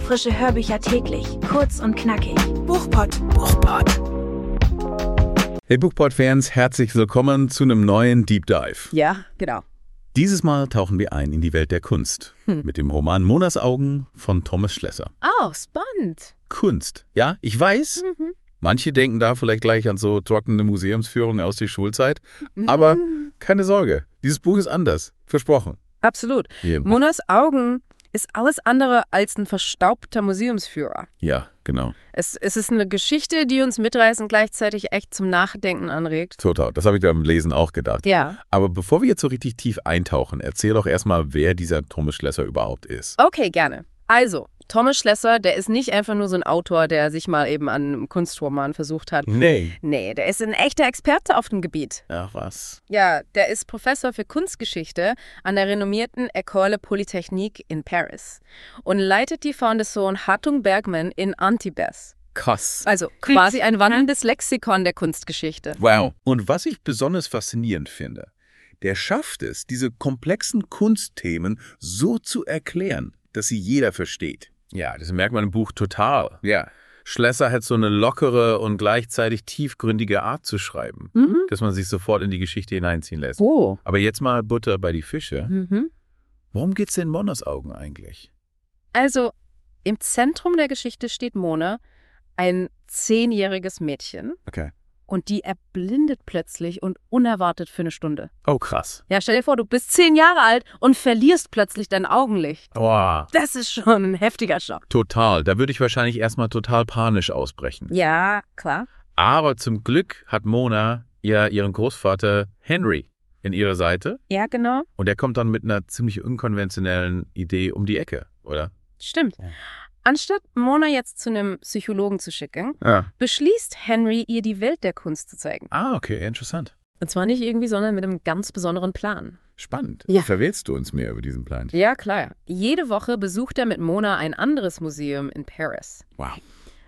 Frische Hörbücher täglich, kurz und knackig. Buchpott. Hey Bookpod-Fans, herzlich willkommen zu einem neuen Deep Dive. Ja, genau. Dieses Mal tauchen wir ein in die Welt der Kunst mit dem Roman Monas Augen von Thomas Schlesser. Oh, spannend. Kunst, ja, ich weiß. Manche denken da vielleicht gleich an so trockene Museumsführungen aus der Schulzeit. Aber keine Sorge, dieses Buch ist anders. Versprochen. Absolut. Ja. Monas Augen ist alles andere als ein verstaubter Museumsführer. Ja, genau. Es ist eine Geschichte, die uns mitreißt und gleichzeitig echt zum Nachdenken anregt. Total, das habe ich beim Lesen auch gedacht. Ja. Aber bevor wir jetzt so richtig tief eintauchen, erzähl doch erstmal, wer dieser Thomas Schlesser überhaupt ist. Okay, gerne. Also, Thomas Schlesser, der ist nicht einfach nur so ein Autor, der sich mal eben an einem Kunstroman versucht hat. Nee. Nee, der ist ein echter Experte auf dem Gebiet. Ach was. Ja, der ist Professor für Kunstgeschichte an der renommierten École Polytechnique in Paris und leitet die Fondation Hartung Bergman in Antibes. Krass. Also quasi ein wandelndes Lexikon der Kunstgeschichte. Wow. Und was ich besonders faszinierend finde, der schafft es, diese komplexen Kunstthemen so zu erklären, dass sie jeder versteht. Ja, das merkt man im Buch total. Ja. Schlesser hat so eine lockere und gleichzeitig tiefgründige Art zu schreiben, dass man sich sofort in die Geschichte hineinziehen lässt. Oh. Aber jetzt mal Butter bei die Fische. Worum geht's denn in Monas Augen eigentlich? Also im Zentrum der Geschichte steht Mona, ein 10-jähriges Mädchen. Okay. Und die erblindet plötzlich und unerwartet für eine Stunde. Oh, krass. Ja, stell dir vor, du bist 10 Jahre alt und verlierst plötzlich dein Augenlicht. Wow. Das ist schon ein heftiger Schock. Total. Da würde ich wahrscheinlich erstmal total panisch ausbrechen. Ja, klar. Aber zum Glück hat Mona ja ihren Großvater Henry in ihrer Seite. Ja, genau. Und der kommt dann mit einer ziemlich unkonventionellen Idee um die Ecke, oder? Stimmt. Ja. Anstatt Mona jetzt zu einem Psychologen zu schicken, Ja. beschließt Henry, ihr die Welt der Kunst zu zeigen. Ah, okay, interessant. Und zwar nicht irgendwie, sondern mit einem ganz besonderen Plan. Spannend. Ja. Verrätst du uns mehr über diesen Plan? Ja, klar. Jede Woche besucht er mit Mona ein anderes Museum in Paris. Wow.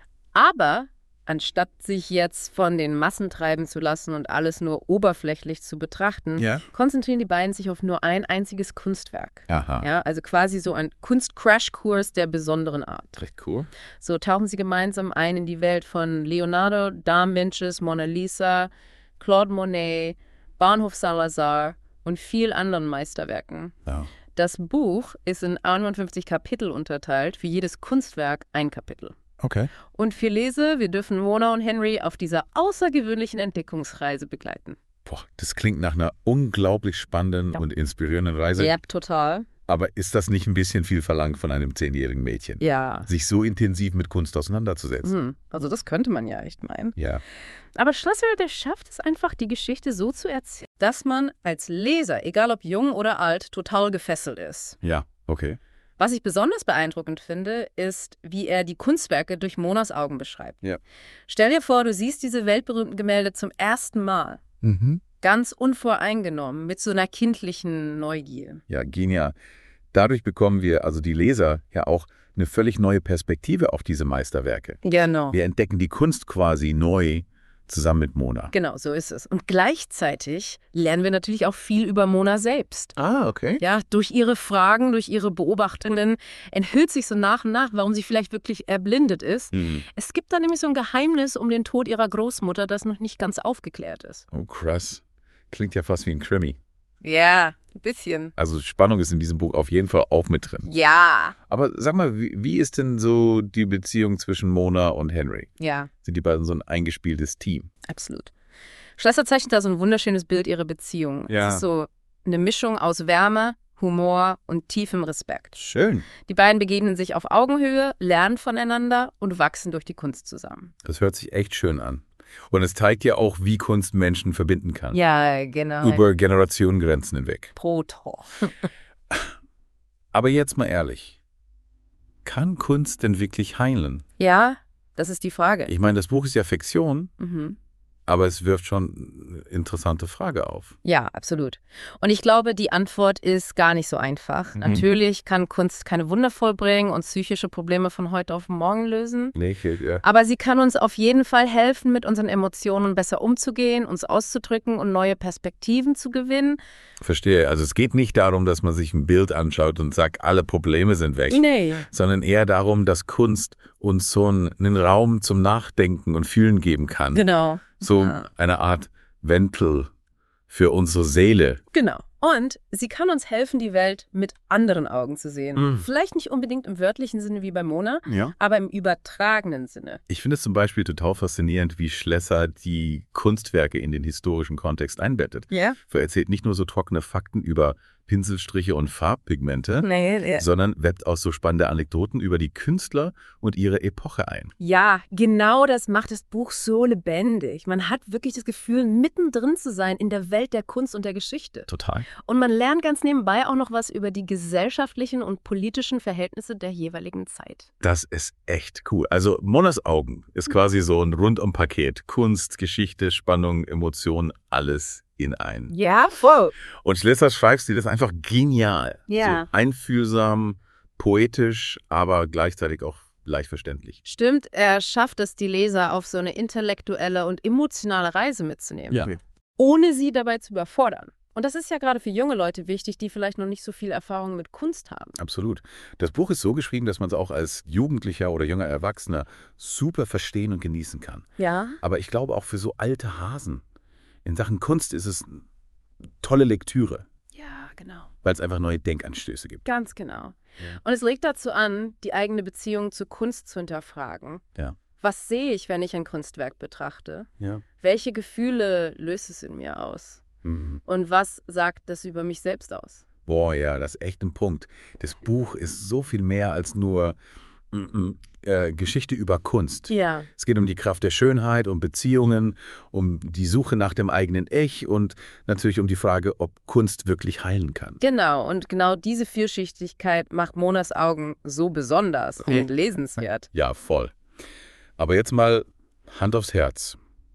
Aber anstatt sich jetzt von den Massen treiben zu lassen und alles nur oberflächlich zu betrachten, Ja. konzentrieren die beiden sich auf nur ein einziges Kunstwerk. Aha. Ja, also quasi so ein Kunstcrashkurs der besonderen Art. Recht cool. So tauchen sie gemeinsam ein in die Welt von Leonardo da Vinci's Mona Lisa, Claude Monet, Bahnhof Salazar und viel anderen Meisterwerken. Ja. Das Buch ist in 51 Kapitel unterteilt, für jedes Kunstwerk ein Kapitel. Okay. Und wir dürfen Mona und Henry auf dieser außergewöhnlichen Entdeckungsreise begleiten. Boah, das klingt nach einer unglaublich spannenden und inspirierenden Reise. Ja, total. Aber ist das nicht ein bisschen viel verlangt von einem 10-jährigen Mädchen? Ja. Sich so intensiv mit Kunst auseinanderzusetzen? Also das könnte man ja echt meinen. Ja. Aber Schlesser, der schafft es einfach, die Geschichte so zu erzählen, dass man als Leser, egal ob jung oder alt, total gefesselt ist. Ja, okay. Was ich besonders beeindruckend finde, ist, wie er die Kunstwerke durch Monas Augen beschreibt. Ja. Stell dir vor, du siehst diese weltberühmten Gemälde zum ersten Mal. Ganz unvoreingenommen, mit so einer kindlichen Neugier. Ja, genial. Dadurch bekommen wir, also die Leser, ja auch eine völlig neue Perspektive auf diese Meisterwerke. Genau. Wir entdecken die Kunst quasi neu zusammen mit Mona. Genau, so ist es. Und gleichzeitig lernen wir natürlich auch viel über Mona selbst. Ah, okay. Ja, durch ihre Fragen, durch ihre Beobachtungen enthüllt sich so nach und nach, warum sie vielleicht wirklich erblindet ist. Es gibt da nämlich so ein Geheimnis um den Tod ihrer Großmutter, das noch nicht ganz aufgeklärt ist. Oh, krass. Klingt ja fast wie ein Krimi. Ja, ein bisschen. Also Spannung ist in diesem Buch auf jeden Fall auch mit drin. Ja. Aber sag mal, wie ist denn so die Beziehung zwischen Mona und Henry? Ja, Sind die beiden so ein eingespieltes Team? absolut. Schlesser zeichnet da so ein wunderschönes Bild ihrer Beziehung. Ja. Es ist so eine Mischung aus Wärme, Humor und tiefem Respekt. Schön. Die beiden begegnen sich auf Augenhöhe, lernen voneinander und wachsen durch die Kunst zusammen. Das hört sich echt schön an. Und es zeigt ja auch, wie Kunst Menschen verbinden kann. Ja, genau. Über Generationengrenzen hinweg. Pro Tor. Aber jetzt mal ehrlich. Kann Kunst denn wirklich heilen? Ja, das ist die Frage. Ich meine, das Buch ist ja Fiktion, Aber es wirft schon eine interessante Frage auf. Ja, absolut. Und ich glaube, die Antwort ist gar nicht so einfach. Natürlich kann Kunst keine Wunder vollbringen und psychische Probleme von heute auf morgen lösen. Nee, ja. Aber sie kann uns auf jeden Fall helfen, mit unseren Emotionen besser umzugehen, uns auszudrücken und neue Perspektiven zu gewinnen. Verstehe. Also es geht nicht darum, dass man sich ein Bild anschaut und sagt, alle Probleme sind weg. Nee. Sondern eher darum, dass Kunst uns so einen Raum zum Nachdenken und Fühlen geben kann. Genau. So eine Art Ventil für unsere Seele. Genau. Und sie kann uns helfen, die Welt mit anderen Augen zu sehen. Vielleicht nicht unbedingt im wörtlichen Sinne wie bei Mona, aber im übertragenen Sinne. Ich finde es zum Beispiel total faszinierend, wie Schlesser die Kunstwerke in den historischen Kontext einbettet. Ja. Er erzählt nicht nur so trockene Fakten über Pinselstriche und Farbpigmente, sondern webbt auch so spannende Anekdoten über die Künstler und ihre Epoche ein. Ja, genau das macht das Buch so lebendig. Man hat wirklich das Gefühl, mittendrin zu sein in der Welt der Kunst und der Geschichte. Total. Und man lernt ganz nebenbei auch noch was über die gesellschaftlichen und politischen Verhältnisse der jeweiligen Zeit. Das ist echt cool. Also Monas Augen ist quasi so ein Rundumpaket. Kunst, Geschichte, Spannung, Emotion, alles in einen. Ja, voll. Und Schlesser schreibt sie das einfach genial. Ja. So einfühlsam, poetisch, aber gleichzeitig auch leicht verständlich. Stimmt, er schafft es, die Leser auf so eine intellektuelle und emotionale Reise mitzunehmen. Ja. Ohne sie dabei zu überfordern. Und das ist ja gerade für junge Leute wichtig, die vielleicht noch nicht so viel Erfahrung mit Kunst haben. Absolut. Das Buch ist so geschrieben, dass man es auch als Jugendlicher oder junger Erwachsener super verstehen und genießen kann. Ja. Aber ich glaube auch für so alte Hasen. In Sachen Kunst ist es eine tolle Lektüre. Ja, genau. Weil es einfach neue Denkanstöße gibt. Ganz genau. Ja. Und es regt dazu an, die eigene Beziehung zur Kunst zu hinterfragen. Ja. Was sehe ich, wenn ich ein Kunstwerk betrachte? Ja. Welche Gefühle löst es in mir aus? Und was sagt das über mich selbst aus? Boah, ja, das ist echt ein Punkt. Das Buch ist so viel mehr als nur Geschichte über Kunst. Ja. Es geht um die Kraft der Schönheit, um Beziehungen, um die Suche nach dem eigenen Ich und natürlich um die Frage, ob Kunst wirklich heilen kann. Genau, und genau diese Vielschichtigkeit macht Monas Augen so besonders und lesenswert. Ja, voll. Aber jetzt mal Hand aufs Herz.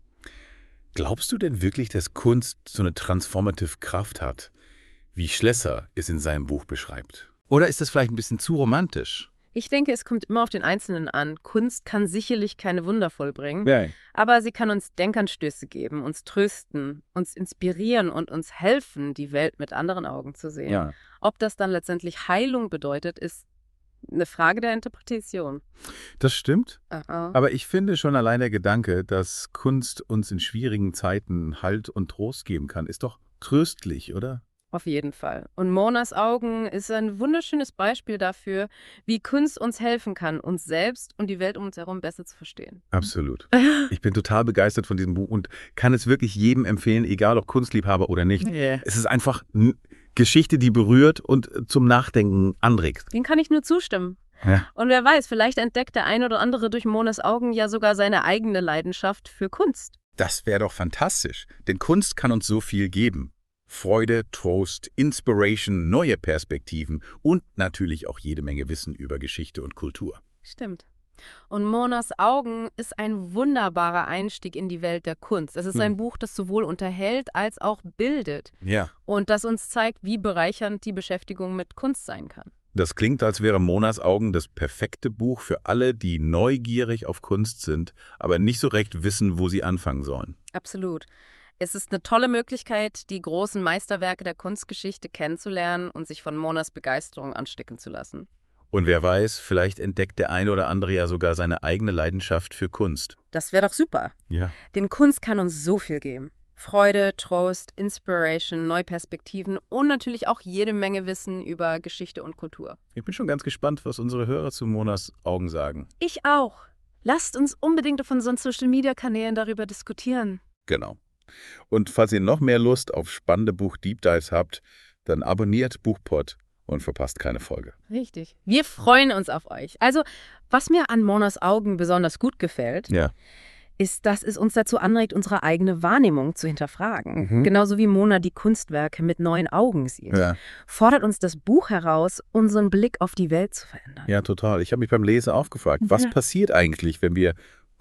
Glaubst du denn wirklich, dass Kunst so eine transformative Kraft hat, wie Schlesser es in seinem Buch beschreibt? Oder ist das vielleicht ein bisschen zu romantisch? Ich denke, es kommt immer auf den Einzelnen an. Kunst kann sicherlich keine Wunder vollbringen, Ja. aber sie kann uns Denkanstöße geben, uns trösten, uns inspirieren und uns helfen, die Welt mit anderen Augen zu sehen. Ja. Ob das dann letztendlich Heilung bedeutet, ist eine Frage der Interpretation. Das stimmt. Aha. Aber ich finde schon allein der Gedanke, dass Kunst uns in schwierigen Zeiten Halt und Trost geben kann, ist doch tröstlich, oder? Auf jeden Fall. Und Monas Augen ist ein wunderschönes Beispiel dafür, wie Kunst uns helfen kann, uns selbst und die Welt um uns herum besser zu verstehen. Absolut. Ich bin total begeistert von diesem Buch und kann es wirklich jedem empfehlen, egal ob Kunstliebhaber oder nicht. Yeah. Es ist einfach eine Geschichte, die berührt und zum Nachdenken anregt. Dem kann ich nur zustimmen. Ja. Und wer weiß, vielleicht entdeckt der ein oder andere durch Monas Augen ja sogar seine eigene Leidenschaft für Kunst. Das wäre doch fantastisch, denn Kunst kann uns so viel geben. Freude, Trost, Inspiration, neue Perspektiven und natürlich auch jede Menge Wissen über Geschichte und Kultur. Stimmt. Und Monas Augen ist ein wunderbarer Einstieg in die Welt der Kunst. Es ist ein Buch, das sowohl unterhält als auch bildet. Ja. Und das uns zeigt, wie bereichernd die Beschäftigung mit Kunst sein kann. Das klingt, als wäre Monas Augen das perfekte Buch für alle, die neugierig auf Kunst sind, aber nicht so recht wissen, wo sie anfangen sollen. Absolut. Es ist eine tolle Möglichkeit, die großen Meisterwerke der Kunstgeschichte kennenzulernen und sich von Monas Begeisterung anstecken zu lassen. Und wer weiß, vielleicht entdeckt der eine oder andere ja sogar seine eigene Leidenschaft für Kunst. Das wäre doch super. Ja. Denn Kunst kann uns so viel geben. Freude, Trost, Inspiration, Neuperspektiven und natürlich auch jede Menge Wissen über Geschichte und Kultur. Ich bin schon ganz gespannt, was unsere Hörer zu Monas Augen sagen. Ich auch. Lasst uns unbedingt auf unseren Social-Media-Kanälen darüber diskutieren. Genau. Und falls ihr noch mehr Lust auf spannende Buch-Deep Dives habt, dann abonniert Buchpod und verpasst keine Folge. Richtig. Wir freuen uns auf euch. Also, was mir an Monas Augen besonders gut gefällt, ist, dass es uns dazu anregt, unsere eigene Wahrnehmung zu hinterfragen. Genauso wie Mona die Kunstwerke mit neuen Augen sieht. Ja. Fordert uns das Buch heraus, unseren Blick auf die Welt zu verändern. Ja, total. Ich habe mich beim Lesen auch gefragt, was passiert eigentlich, wenn wir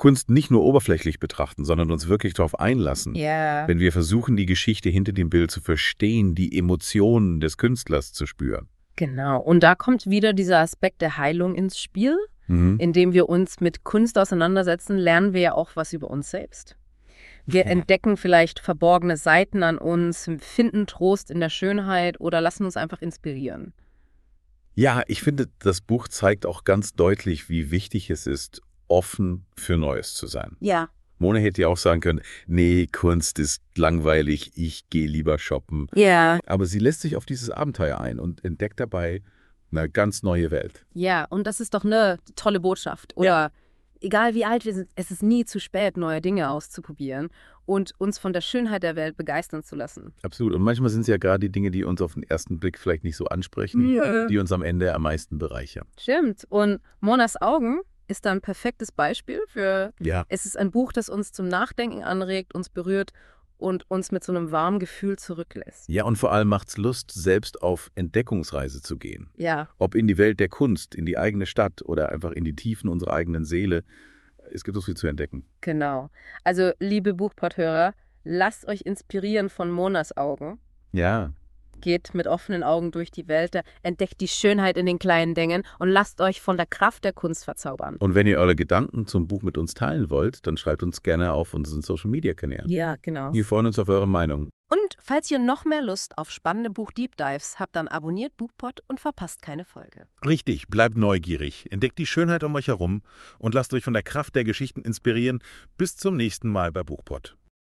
Kunst nicht nur oberflächlich betrachten, sondern uns wirklich darauf einlassen. Ja. Wenn wir versuchen, die Geschichte hinter dem Bild zu verstehen, die Emotionen des Künstlers zu spüren. Genau. Und da kommt wieder dieser Aspekt der Heilung ins Spiel. Indem wir uns mit Kunst auseinandersetzen, lernen wir ja auch was über uns selbst. Wir entdecken vielleicht verborgene Seiten an uns, finden Trost in der Schönheit oder lassen uns einfach inspirieren. Ja, ich finde, das Buch zeigt auch ganz deutlich, wie wichtig es ist, offen für Neues zu sein. Ja. Mona hätte ja auch sagen können, nee, Kunst ist langweilig, ich gehe lieber shoppen. Ja. Aber sie lässt sich auf dieses Abenteuer ein und entdeckt dabei eine ganz neue Welt. Ja, und das ist doch eine tolle Botschaft. Oder egal wie alt wir sind, es ist nie zu spät, neue Dinge auszuprobieren und uns von der Schönheit der Welt begeistern zu lassen. Absolut. Und manchmal sind es ja gerade die Dinge, die uns auf den ersten Blick vielleicht nicht so ansprechen, die uns am Ende am meisten bereichern. Stimmt. Und Monas Augen ist da ein perfektes Beispiel für, es ist ein Buch, das uns zum Nachdenken anregt, uns berührt und uns mit so einem warmen Gefühl zurücklässt. Ja, und vor allem macht es Lust, selbst auf Entdeckungsreise zu gehen. Ja. Ob in die Welt der Kunst, in die eigene Stadt oder einfach in die Tiefen unserer eigenen Seele. Es gibt so viel zu entdecken. Genau. Also, liebe Buchpodhörer, lasst euch inspirieren von Monas Augen. Ja. Geht mit offenen Augen durch die Welt, entdeckt die Schönheit in den kleinen Dingen und lasst euch von der Kraft der Kunst verzaubern. Und wenn ihr eure Gedanken zum Buch mit uns teilen wollt, dann schreibt uns gerne auf unseren Social-Media-Kanälen. Ja, genau. Wir freuen uns auf eure Meinung. Und falls ihr noch mehr Lust auf spannende Buch-Deep-Dives habt, dann abonniert Buchpod und verpasst keine Folge. Richtig, bleibt neugierig, entdeckt die Schönheit um euch herum und lasst euch von der Kraft der Geschichten inspirieren. Bis zum nächsten Mal bei Buchpod.